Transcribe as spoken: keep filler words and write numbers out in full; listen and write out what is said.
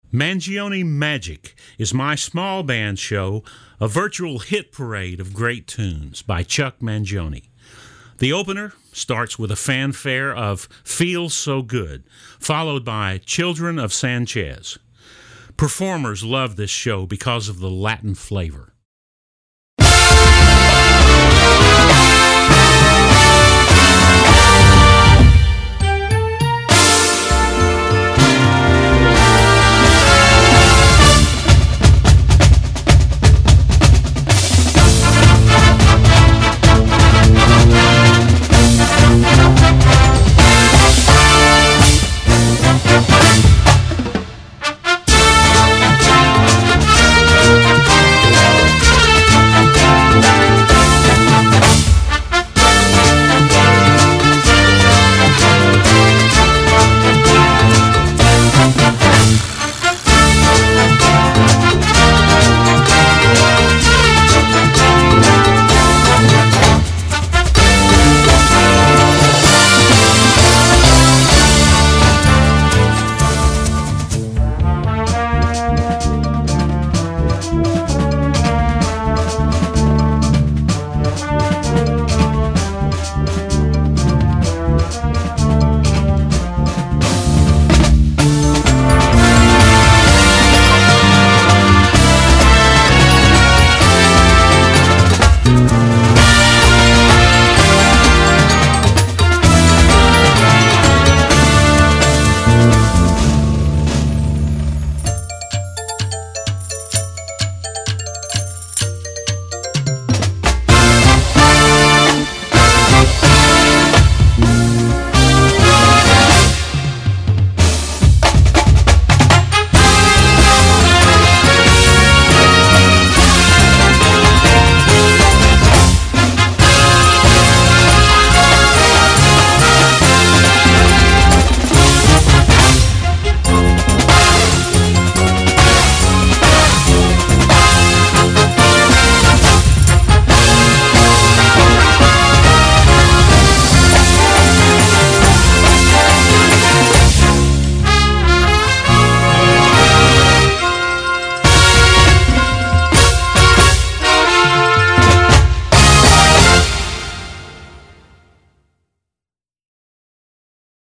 Mangione Magic is my small band show, a virtual hit parade of great tunes by Chuck Mangione. The opener starts with a fanfare of Feels So Good, followed by Children of Sanchez. Performers love this show because of the Latin flavor.